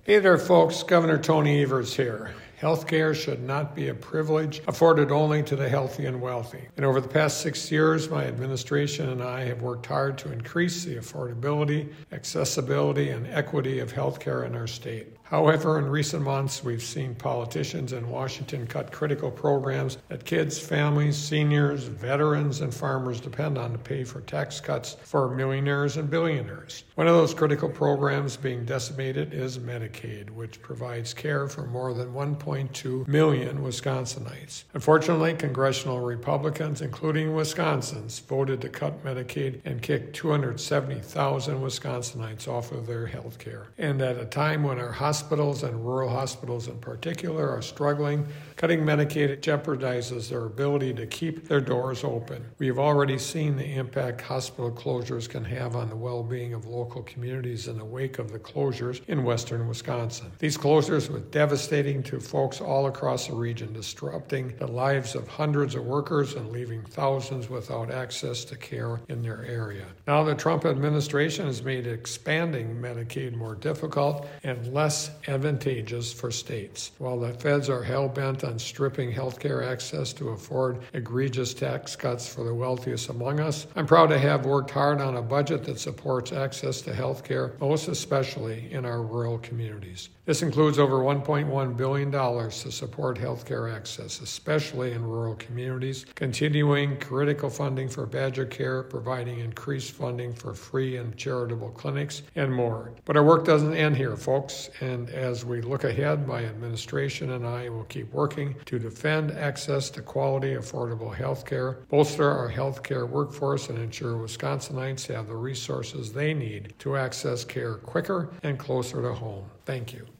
Hey there, folks. Governor Tony Evers here. Healthcare should not be a privilege afforded only to the healthy and wealthy. And over the past 6 years, my administration and I have worked hard to increase the affordability, accessibility, and equity of healthcare in our state. However, in recent months, we've seen politicians in Washington cut critical programs that kids, families, seniors, veterans, and farmers depend on to pay for tax cuts for millionaires and billionaires. One of those critical programs being decimated is Medicaid, which provides care for more than 1.2 million Wisconsinites. Unfortunately, congressional Republicans, including Wisconsins, voted to cut Medicaid and kick 270,000 Wisconsinites off of their health care. And at a time when our hospitals and rural hospitals in particular are struggling, cutting Medicaid jeopardizes their ability to keep their doors open. We have already seen the impact hospital closures can have on the well-being of local communities in the wake of the closures in western Wisconsin. These closures were devastating to folks all across the region, disrupting the lives of hundreds of workers and leaving thousands without access to care in their area. Now the Trump administration has made expanding Medicaid more difficult and less advantageous for states. While the feds are hell-bent on stripping healthcare access to afford egregious tax cuts for the wealthiest among us, I'm proud to have worked hard on a budget that supports access to healthcare, most especially in our rural communities. This includes over $1.1 billion to support healthcare access, especially in rural communities, continuing critical funding for Badger Care, providing increased funding for free and charitable clinics, and more. But our work doesn't end here, folks, and as we look ahead, my administration and I will keep working to defend access to quality, affordable healthcare, bolster our healthcare workforce, and ensure Wisconsinites have the resources they need to access care quicker and closer to home. Thank you.